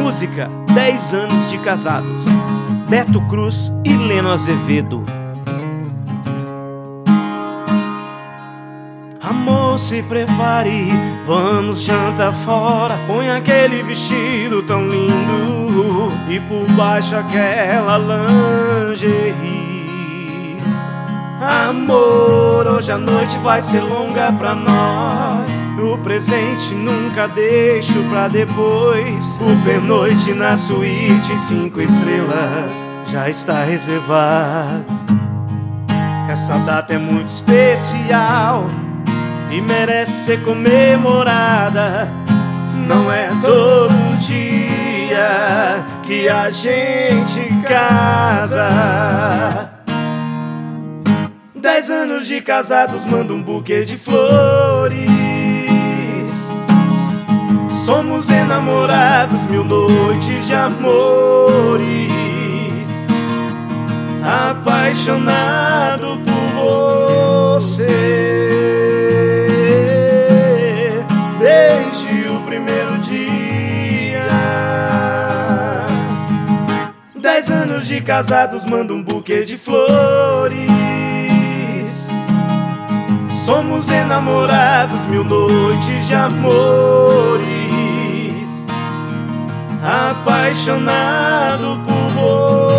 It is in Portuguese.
Música 10 anos de casados, Beto Cruz e Leno Azevedo. Amor, se prepare, vamos jantar fora. Põe aquele vestido tão lindo e por baixo aquela lingerie. Amor, hoje a noite vai ser longa pra nós. O presente nunca deixo pra depois. O pernoite na suíte 5 estrelas já está reservado. Essa data é muito especial e merece ser comemorada. Não é todo dia que a gente casa. 10 anos de casados, manda um buquê de flores. Somos enamorados, 1000 noites de amores. Apaixonado por você desde o primeiro dia. 10 anos de casados, manda um buquê de flores. Somos enamorados, 1000 noites de amores. Apaixonado por você